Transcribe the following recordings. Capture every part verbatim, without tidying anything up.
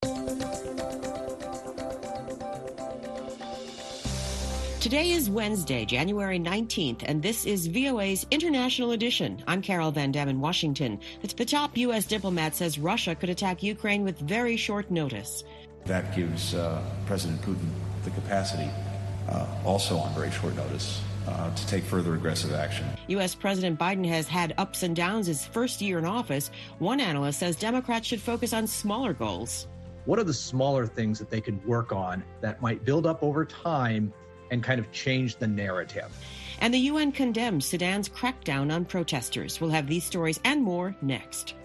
Today is Wednesday, January nineteenth, and this is V O A's International Edition. I'm Carol Van Dam in Washington. The top U S diplomat says Russia could attack Ukraine with very short notice. That gives uh, President Putin the capacity, uh, also on very short notice, uh, to take further aggressive action. U S. President Biden has had ups and downs his first year in office. One analyst says Democrats should focus on smaller goals. What are the smaller things that they could work on that might build up over time and kind of change the narrative? And the U N condemns Sudan's crackdown on protesters. We'll have these stories and more next.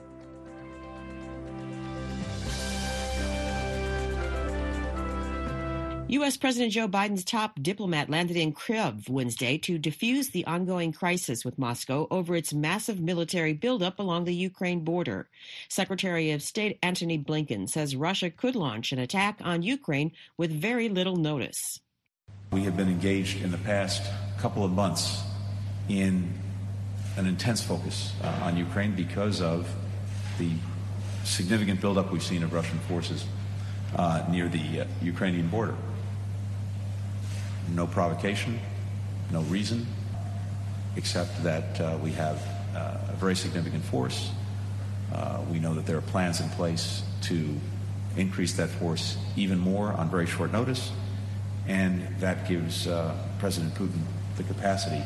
U S. President Joe Biden's top diplomat landed in Kyiv Wednesday to defuse the ongoing crisis with Moscow over its massive military buildup along the Ukraine border. Secretary of State Antony Blinken says Russia could launch an attack on Ukraine with very little notice. We have been engaged in the past couple of months in an intense focus uh, on Ukraine because of the significant buildup we've seen of Russian forces uh, near the uh, Ukrainian border. No provocation, no reason, except that uh, we have uh, a very significant force. Uh, we know that there are plans in place to increase that force even more on very short notice, and that gives uh, President Putin the capacity,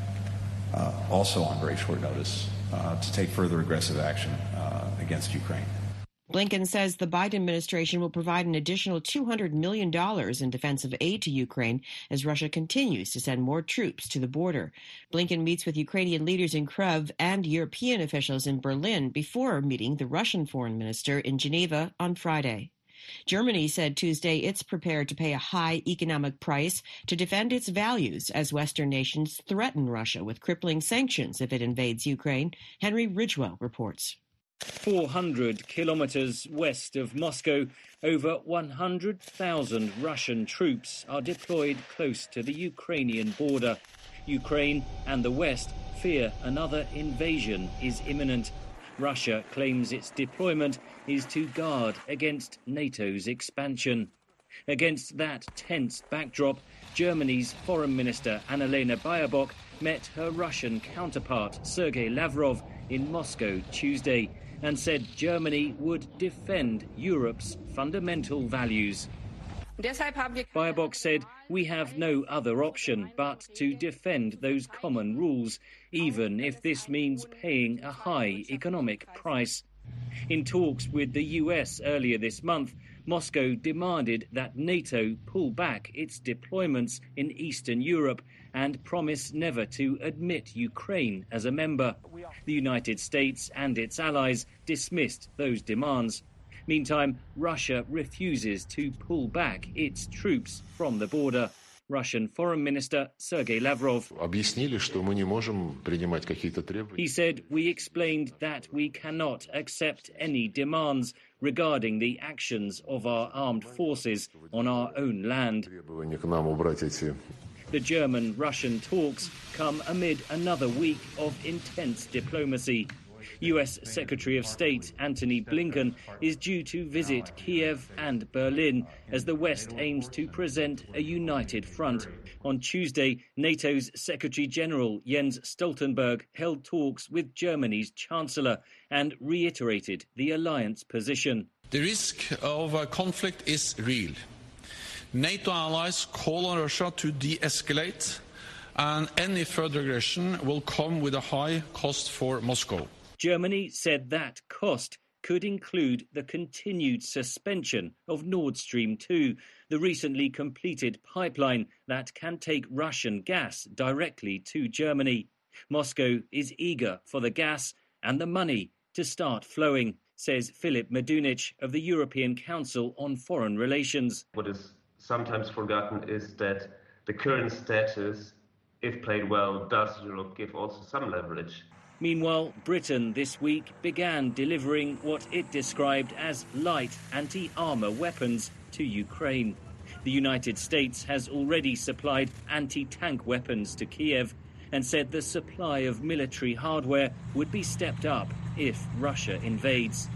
uh, also on very short notice, uh, to take further aggressive action uh, against Ukraine. Blinken says the Biden administration will provide an additional two hundred million dollars in defensive aid to Ukraine as Russia continues to send more troops to the border. Blinken meets with Ukrainian leaders in Kyiv and European officials in Berlin before meeting the Russian foreign minister in Geneva on Friday. Germany said Tuesday it's prepared to pay a high economic price to defend its values as Western nations threaten Russia with crippling sanctions if it invades Ukraine. Henry Ridgewell reports. four hundred kilometers west of Moscow, over one hundred thousand Russian troops are deployed close to the Ukrainian border. Ukraine and the West fear another invasion is imminent. Russia claims its deployment is to guard against NATO's expansion. Against that tense backdrop, Germany's Foreign Minister Annalena Baerbock met her Russian counterpart Sergei Lavrov in Moscow Tuesday and said Germany would defend Europe's fundamental values. Baerbock said, "We have no other option but to defend those common rules, even if this means paying a high economic price." In talks with the U S earlier this month, Moscow demanded that NATO pull back its deployments in Eastern Europe and promise never to admit Ukraine as a member. The United States and its allies dismissed those demands. Meantime, Russia refuses to pull back its troops from the border. Russian Foreign Minister Sergei Lavrov. He said, "We explained that we cannot accept any demands regarding the actions of our armed forces on our own land." The German-Russian talks come amid another week of intense diplomacy. U S. Secretary of State Antony Blinken is due to visit Kyiv and Berlin as the West aims to present a united front. On Tuesday, NATO's Secretary-General Jens Stoltenberg held talks with Germany's Chancellor and reiterated the alliance position. The risk of a conflict is real. NATO allies call on Russia to de-escalate, and any further aggression will come with a high cost for Moscow. Germany said that cost could include the continued suspension of Nord Stream two, the recently completed pipeline that can take Russian gas directly to Germany. Moscow is eager for the gas and the money to start flowing, says Filip Medunic of the European Council on Foreign Relations. What is sometimes forgotten is that the current status, if played well, does Europe give also some leverage. Meanwhile, Britain this week began delivering what it described as light anti-armour weapons to Ukraine. The United States has already supplied anti-tank weapons to Kyiv and said the supply of military hardware would be stepped up if Russia invades.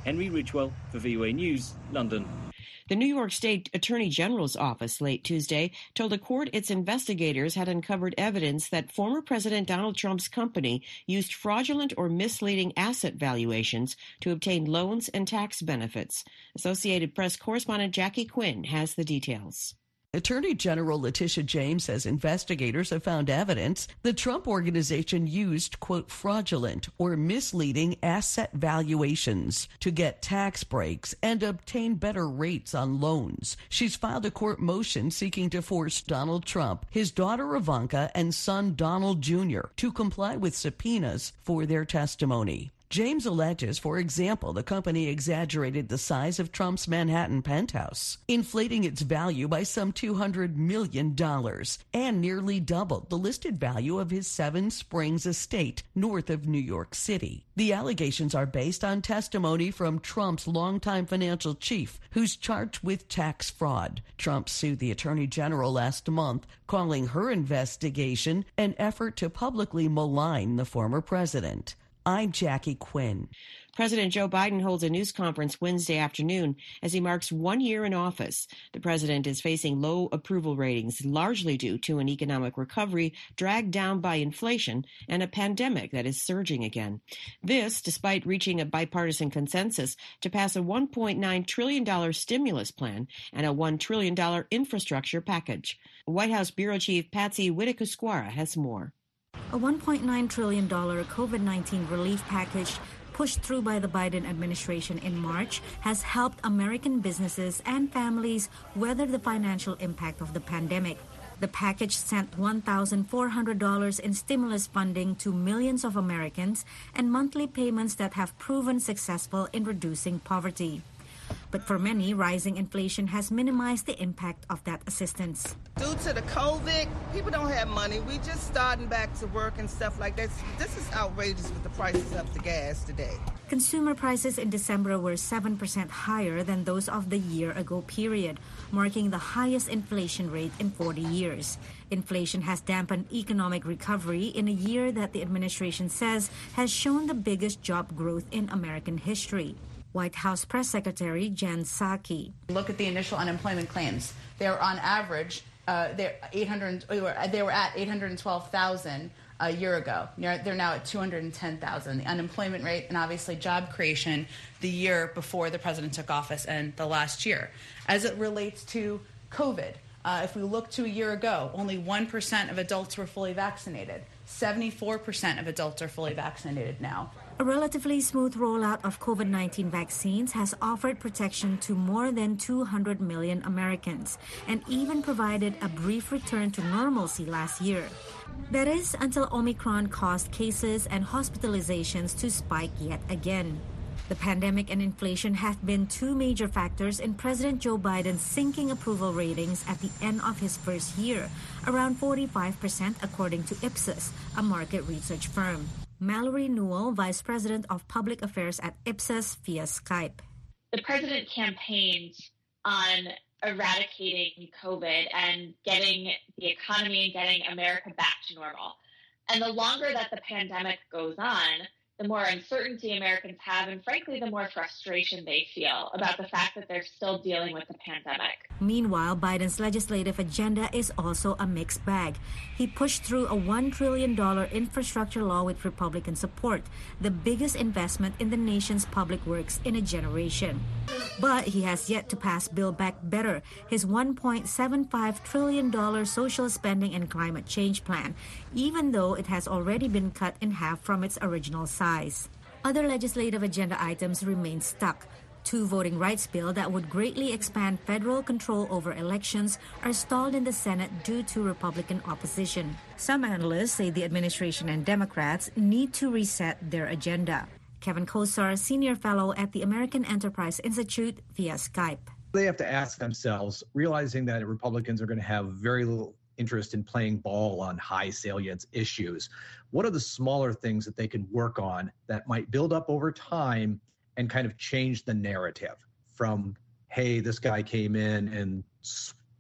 Henry Ridgewell for V O A News, London. The New York State Attorney General's office late Tuesday told a court its investigators had uncovered evidence that former President Donald Trump's company used fraudulent or misleading asset valuations to obtain loans and tax benefits. Associated Press correspondent Jackie Quinn has the details. Attorney General Letitia James says investigators have found evidence the Trump Organization used, quote, fraudulent or misleading asset valuations to get tax breaks and obtain better rates on loans. She's filed a court motion seeking to force Donald Trump, his daughter Ivanka, and son Donald Junior to comply with subpoenas for their testimony. James alleges, for example, the company exaggerated the size of Trump's Manhattan penthouse, inflating its value by some two hundred million dollars, and nearly doubled the listed value of his Seven Springs estate north of New York City. The allegations are based on testimony from Trump's longtime financial chief, who's charged with tax fraud. Trump sued the Attorney General last month, calling her investigation an effort to publicly malign the former president. I'm Jackie Quinn. President Joe Biden holds a news conference Wednesday afternoon as he marks one year in office. The president is facing low approval ratings, largely due to an economic recovery dragged down by inflation and a pandemic that is surging again. This, despite reaching a bipartisan consensus to pass a one point nine trillion dollars stimulus plan and a one trillion dollars infrastructure package. White House Bureau Chief Patsy Widakuswara has more. A one point nine trillion dollars COVID nineteen relief package pushed through by the Biden administration in March has helped American businesses and families weather the financial impact of the pandemic. The package sent one thousand four hundred dollars in stimulus funding to millions of Americans and monthly payments that have proven successful in reducing poverty. But for many, rising inflation has minimized the impact of that assistance. Due to the COVID, people don't have money. We just starting back to work and stuff like that. This is outrageous with the prices of the gas today. Consumer prices in December were seven percent higher than those of the year-ago period, marking the highest inflation rate in forty years. Inflation has dampened economic recovery in a year that the administration says has shown the biggest job growth in American history. White House Press Secretary Jen Psaki. Look at the initial unemployment claims. They're on average, uh, they're eight hundred. They were at eight hundred twelve thousand a year ago. They're now at two hundred ten thousand. The unemployment rate and obviously job creation the year before the president took office and the last year. As it relates to COVID, uh, if we look to a year ago, only one percent of adults were fully vaccinated. seventy-four percent of adults are fully vaccinated now. A relatively smooth rollout of COVID nineteen vaccines has offered protection to more than two hundred million Americans and even provided a brief return to normalcy last year. That is, until Omicron caused cases and hospitalizations to spike yet again. The pandemic and inflation have been two major factors in President Joe Biden's sinking approval ratings at the end of his first year, around forty-five percent according to Ipsos, a market research firm. Mallory Newell, Vice President of Public Affairs at Ipsos, via Skype. The president campaigned on eradicating COVID and getting the economy and getting America back to normal. And the longer that the pandemic goes on, the more uncertainty Americans have, and frankly, the more frustration they feel about the fact that they're still dealing with the pandemic. Meanwhile, Biden's legislative agenda is also a mixed bag. He pushed through a one trillion dollars infrastructure law with Republican support, the biggest investment in the nation's public works in a generation. But he has yet to pass Build Back Better, his one point seven five trillion dollars social spending and climate change plan, even though it has already been cut in half from its original size. Other legislative agenda items remain stuck. Two voting rights bills that would greatly expand federal control over elections are stalled in the Senate due to Republican opposition. Some analysts say the administration and Democrats need to reset their agenda. Kevin Kosar, Senior Fellow at the American Enterprise Institute, via Skype. They have to ask themselves, realizing that Republicans are going to have very little interest in playing ball on high salience issues, what are the smaller things that they can work on that might build up over time and kind of change the narrative from, hey, this guy came in and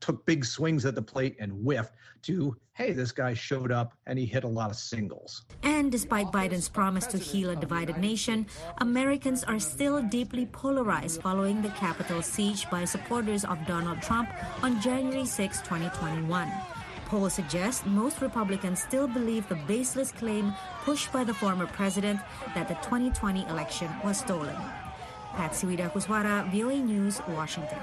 took big swings at the plate and whiffed, to, hey, this guy showed up and he hit a lot of singles. And despite Biden's promise to heal a divided nation, Americans are still deeply polarized following the Capitol siege by supporters of Donald Trump on January sixth, twenty twenty-one. Polls suggest most Republicans still believe the baseless claim pushed by the former president that the twenty twenty election was stolen. Patsy Widakuswara, V O A News, Washington.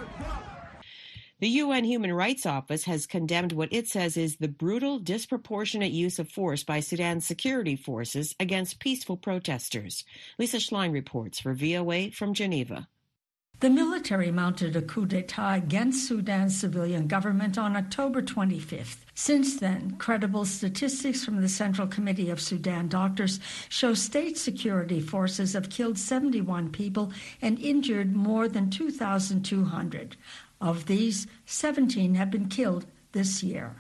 The U N Human Rights Office has condemned what it says is the brutal, disproportionate use of force by Sudan's security forces against peaceful protesters. Lisa Schlein reports for V O A from Geneva. The military mounted a coup d'etat against Sudan's civilian government on October twenty-fifth. Since then, credible statistics from the Central Committee of Sudan Doctors show state security forces have killed seventy-one people and injured more than two thousand two hundred. Of these, seventeen have been killed this year.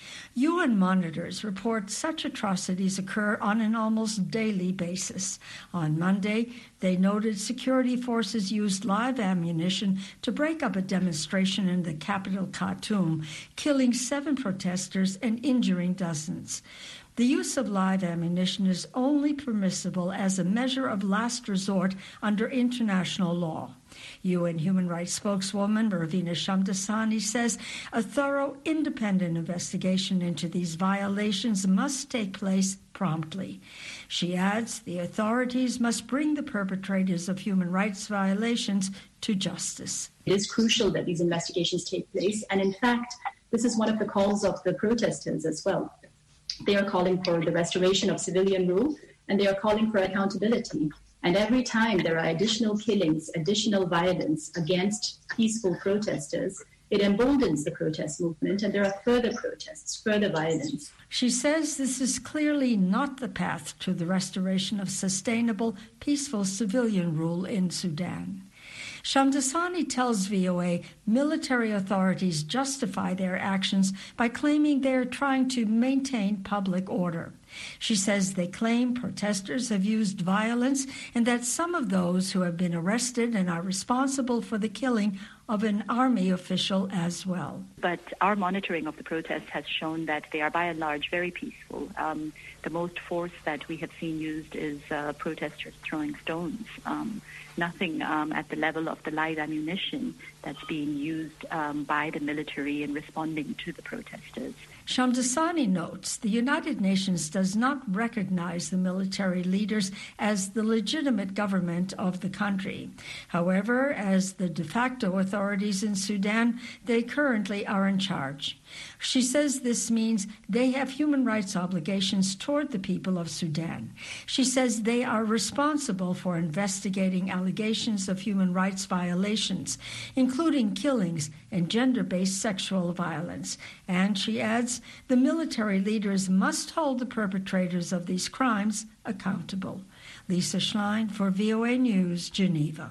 U N monitors report such atrocities occur on an almost daily basis. On Monday, they noted security forces used live ammunition to break up a demonstration in the capital Khartoum, killing seven protesters and injuring dozens. The use of live ammunition is only permissible as a measure of last resort under international law. U N Human Rights spokeswoman Ravina Shamdasani says a thorough, independent investigation into these violations must take place promptly. She adds the authorities must bring the perpetrators of human rights violations to justice. It is crucial that these investigations take place, and in fact, this is one of the calls of the protesters as well. They are calling for the restoration of civilian rule, and they are calling for accountability. And every time there are additional killings, additional violence against peaceful protesters, it emboldens the protest movement, and there are further protests, further violence. She says this is clearly not the path to the restoration of sustainable, peaceful civilian rule in Sudan. Shamdasani tells V O A military authorities justify their actions by claiming they're trying to maintain public order. She says they claim protesters have used violence and that some of those who have been arrested and are responsible for the killing of an army official as well. But our monitoring of the protests has shown that they are by and large very peaceful. Um, the most force that we have seen used is uh, protesters throwing stones. Um, nothing um, at the level of the live ammunition that's being used um, by the military in responding to the protesters. Shamdasani notes the United Nations does not recognize the military leaders as the legitimate government of the country. However, as the de facto authorities in Sudan, they currently are in charge. She says this means they have human rights obligations toward the people of Sudan. She says they are responsible for investigating allegations of human rights violations, including killings and gender-based sexual violence. And she adds, the military leaders must hold the perpetrators of these crimes accountable. Lisa Schlein for V O A News, Geneva.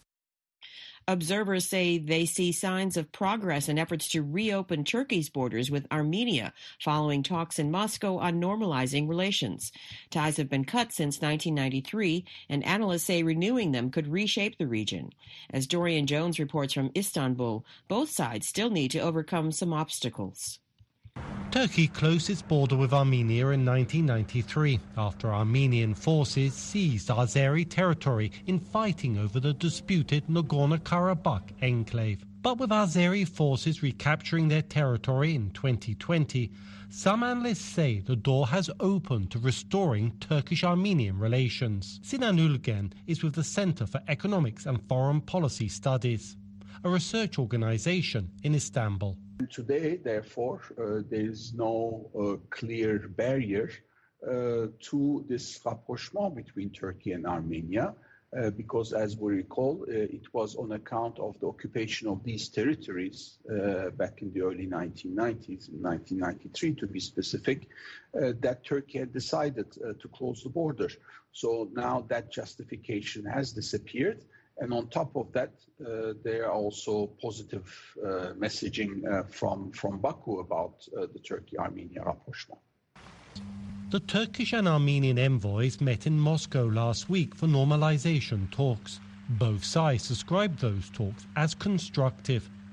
Observers say they see signs of progress in efforts to reopen Turkey's borders with Armenia following talks in Moscow on normalizing relations. Ties have been cut since nineteen ninety-three, and analysts say renewing them could reshape the region. As Dorian Jones reports from Istanbul, both sides still need to overcome some obstacles. Turkey closed its border with Armenia in nineteen ninety-three after Armenian forces seized Azeri territory in fighting over the disputed Nagorno-Karabakh enclave. But with Azeri forces recapturing their territory in twenty twenty, some analysts say the door has opened to restoring Turkish-Armenian relations. Sinan Ulgen is with the Center for Economics and Foreign Policy Studies, a research organization in Istanbul. Today, therefore, uh, there is no uh, clear barrier uh, to this rapprochement between Turkey and Armenia, uh, because, as we recall, uh, it was on account of the occupation of these territories uh, back in the early nineteen nineties, in nineteen ninety-three to be specific, uh, that Turkey had decided uh, to close the border. So now that justification has disappeared. And on top of that, uh, there are also positive uh, messaging uh, from, from Baku about uh, the Turkey-Armenia rapprochement. The Turkish and Armenian envoys met in Moscow last week for normalization talks. Both sides described those talks as constructive.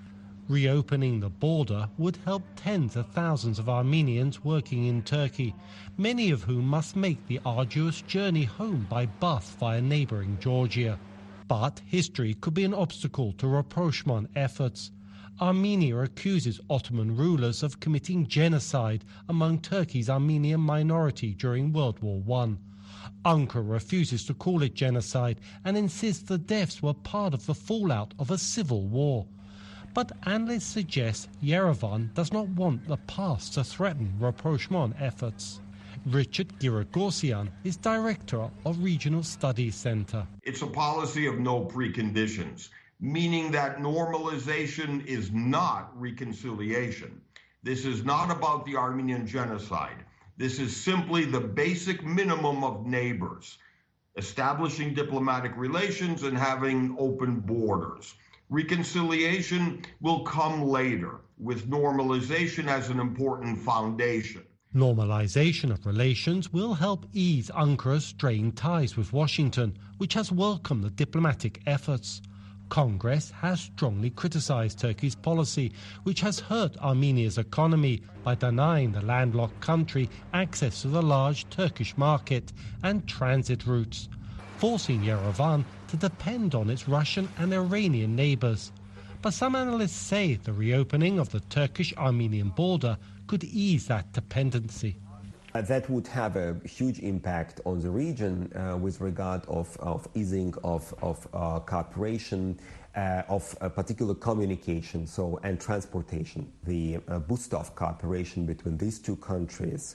Reopening the border would help tens of thousands of Armenians working in Turkey, many of whom must make the arduous journey home by bus via neighbouring Georgia. But history could be an obstacle to rapprochement efforts. Armenia accuses Ottoman rulers of committing genocide among Turkey's Armenian minority during World War One. Ankara refuses to call it genocide and insists the deaths were part of the fallout of a civil war. But analysts suggest Yerevan does not want the past to threaten rapprochement efforts. Richard Giragorsian is director of Regional Studies Center. It's a policy of no preconditions, meaning that normalization is not reconciliation. This is not about the Armenian genocide. This is simply the basic minimum of neighbors, establishing diplomatic relations and having open borders. Reconciliation will come later, with normalization as an important foundation. Normalization of relations will help ease Ankara's strained ties with Washington, which has welcomed the diplomatic efforts. Congress has strongly criticized Turkey's policy, which has hurt Armenia's economy by denying the landlocked country access to the large Turkish market and transit routes, forcing Yerevan to depend on its Russian and Iranian neighbors. But some analysts say the reopening of the Turkish-Armenian border could ease that dependency. Uh, that would have a huge impact on the region uh, with regard of, of easing of, of uh, cooperation, uh, of uh, particular communication so and transportation. The uh, boost of cooperation between these two countries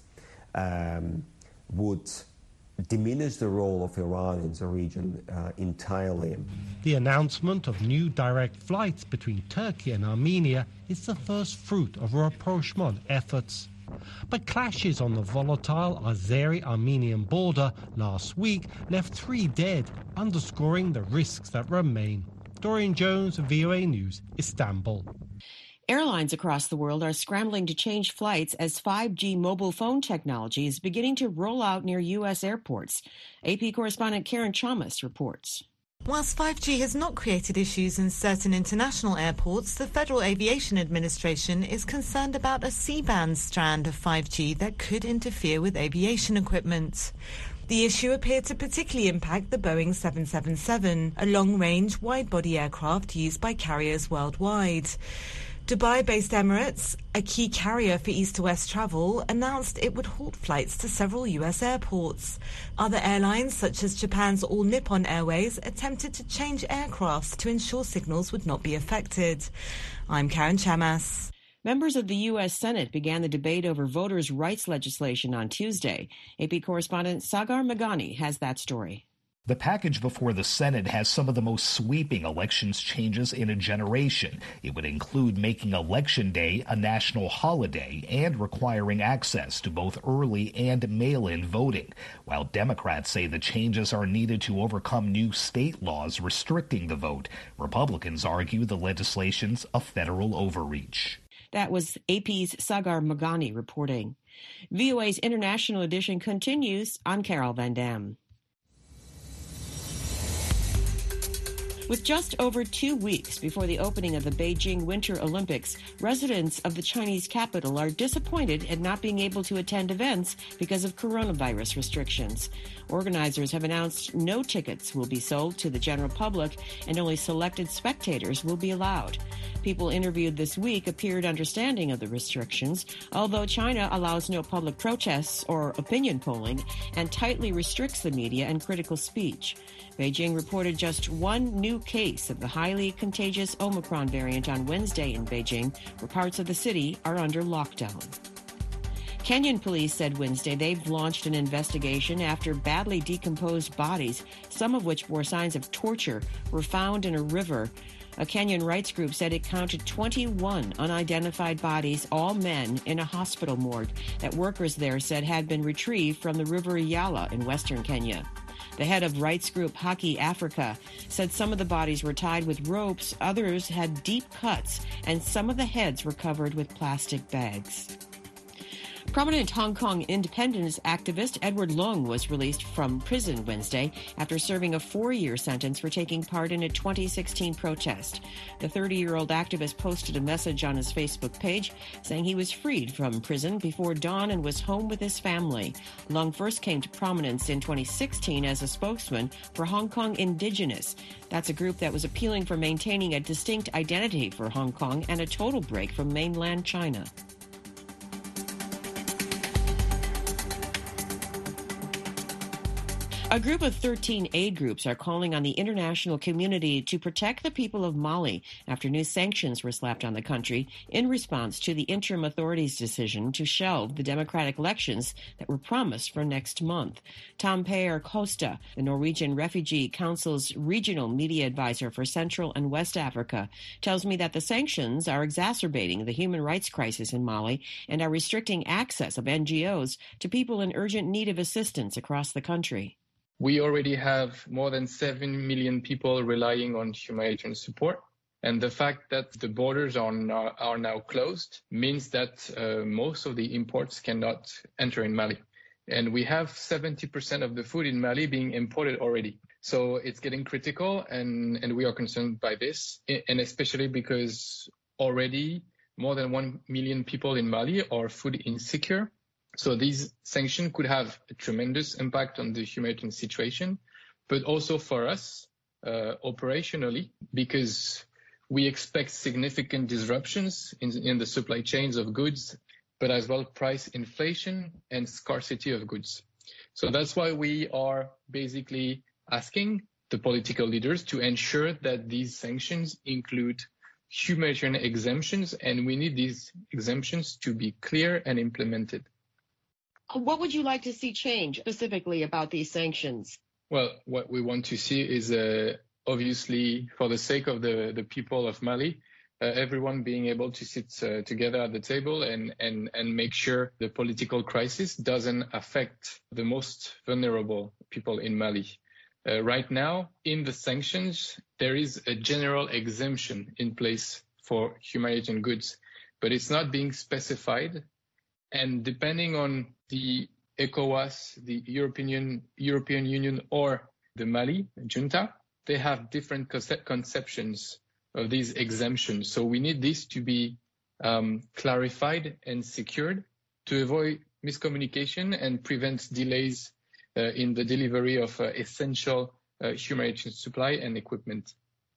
um, would diminish the role of Iran in the region uh, entirely. The announcement of new direct flights between Turkey and Armenia is the first fruit of rapprochement efforts. But clashes on the volatile Azeri-Armenian border last week left three dead, underscoring the risks that remain. Dorian Jones, V O A News, Istanbul. Airlines across the world are scrambling to change flights as five G mobile phone technology is beginning to roll out near U S airports. A P correspondent Karen Chamas reports. Whilst five G has not created issues in certain international airports, the Federal Aviation Administration is concerned about a C-band strand of five G that could interfere with aviation equipment. The issue appeared to particularly impact the Boeing seven seven seven, a long-range, wide-body aircraft used by carriers worldwide. Dubai-based Emirates, a key carrier for east-to-west travel, announced it would halt flights to several U S airports. Other airlines, such as Japan's All Nippon Airways, attempted to change aircrafts to ensure signals would not be affected. I'm Karen Chamas. Members of the U S Senate began the debate over voters' rights legislation on Tuesday. A P correspondent Sagar Meghani has that story. The package before the Senate has some of the most sweeping elections changes in a generation. It would include making Election Day a national holiday and requiring access to both early and mail-in voting. While Democrats say the changes are needed to overcome new state laws restricting the vote, Republicans argue the legislation's a federal overreach. That was A P's Sagar Meghani reporting. V O A's International Edition continues. I'm Carol Van Dam. With just over two weeks before the opening of the Beijing Winter Olympics, residents of the Chinese capital are disappointed at not being able to attend events because of coronavirus restrictions. Organizers have announced no tickets will be sold to the general public and only selected spectators will be allowed. People interviewed this week appeared understanding of the restrictions, although China allows no public protests or opinion polling and tightly restricts the media and critical speech. Beijing reported just one new case of the highly contagious Omicron variant on Wednesday in Beijing, where parts of the city are under lockdown. Kenyan police said Wednesday they've launched an investigation after badly decomposed bodies, some of which bore signs of torture, were found in a river. A Kenyan rights group said it counted twenty-one unidentified bodies, all men, in a hospital morgue that workers there said had been retrieved from the River Yala in western Kenya. The head of rights group Haki Africa said some of the bodies were tied with ropes, others had deep cuts, and some of the heads were covered with plastic bags. Prominent Hong Kong independence activist Edward Leung was released from prison Wednesday after serving a four-year sentence for taking part in a twenty sixteen protest. The thirty-year-old activist posted a message on his Facebook page saying he was freed from prison before dawn and was home with his family. Leung first came to prominence in twenty sixteen as a spokesman for Hong Kong Indigenous. That's a group that was appealing for maintaining a distinct identity for Hong Kong and a total break from mainland China. A group of thirteen aid groups are calling on the international community to protect the people of Mali after new sanctions were slapped on the country in response to the interim authorities' decision to shelve the democratic elections that were promised for next month. Tom Peyer Costa, the Norwegian Refugee Council's regional media advisor for Central and West Africa, tells me that the sanctions are exacerbating the human rights crisis in Mali and are restricting access of N G Os to people in urgent need of assistance across the country. We already have more than seven million people relying on humanitarian support. And the fact that the borders are now, are now closed means that uh, most of the imports cannot enter in Mali. And we have seventy percent of the food in Mali being imported already. So it's getting critical, and, and we are concerned by this, and especially because already more than one million people in Mali are food insecure. So these sanctions could have a tremendous impact on the humanitarian situation, but also for us uh, operationally, because we expect significant disruptions in, in the supply chains of goods, but as well price inflation and scarcity of goods. So that's why we are basically asking the political leaders to ensure that these sanctions include humanitarian exemptions, and we need these exemptions to be clear and implemented. What would you like to see change specifically about these sanctions? Well, what we want to see is uh, obviously, for the sake of the, the people of Mali, uh, everyone being able to sit uh, together at the table and, and, and make sure the political crisis doesn't affect the most vulnerable people in Mali. Uh, right now, in the sanctions, there is a general exemption in place for humanitarian goods, but it's not being specified. And depending on the ECOWAS, the European, European Union, or the Mali junta, they have different concept conceptions of these exemptions. So we need this to be um, clarified and secured to avoid miscommunication and prevent delays uh, in the delivery of uh, essential uh, humanitarian supply and equipment.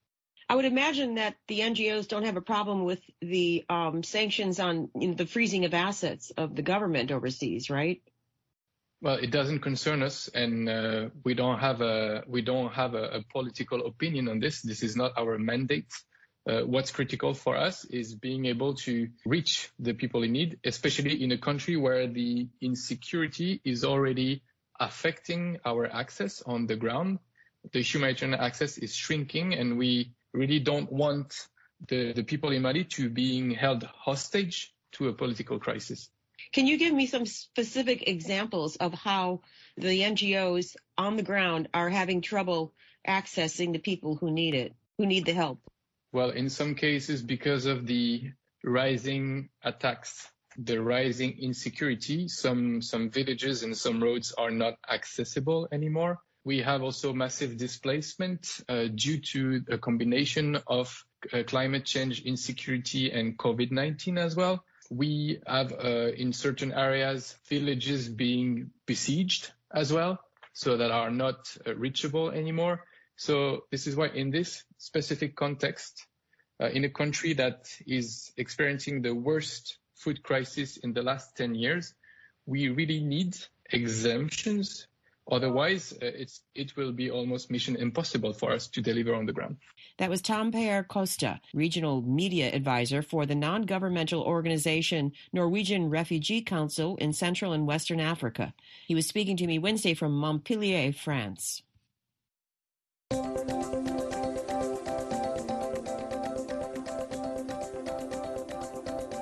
I would imagine that the N G Os don't have a problem with the um, sanctions on you know, the freezing of assets of the government overseas, right? Well, it doesn't concern us, and uh, we don't have a we don't have a, a political opinion on this. This is not our mandate. Uh, what's critical for us is being able to reach the people in need, especially in a country where the insecurity is already affecting our access on the ground. The humanitarian access is shrinking, and we really don't want the, the people in Mali to being held hostage to a political crisis. Can you give me some specific examples of how the N G Os on the ground are having trouble accessing the people who need it, who need the help? Well, in some cases, because of the rising attacks, the rising insecurity, some, some villages and some roads are not accessible anymore. We have also massive displacement uh, due to a combination of uh, climate change, insecurity, and COVID nineteen as well. We have uh, in certain areas villages being besieged as well, so that are not uh, reachable anymore. So this is why in this specific context, uh, in a country that is experiencing the worst food crisis in the last ten years, we really need exemptions. Otherwise, uh, it's, it will be almost mission impossible for us to deliver on the ground. That was Tom Peyer Costa, regional media advisor for the non-governmental organization Norwegian Refugee Council in Central and Western Africa. He was speaking to me Wednesday from Montpellier, France.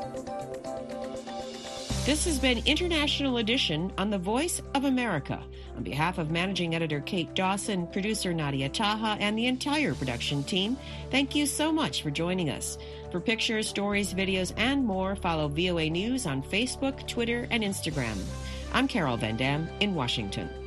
This has been International Edition on the Voice of America. On behalf of managing editor Kate Dawson, producer Nadia Taha, and the entire production team, thank you so much for joining us. For pictures, stories, videos, and more, follow V O A News on Facebook, Twitter, and Instagram. I'm Carol Van Dam in Washington.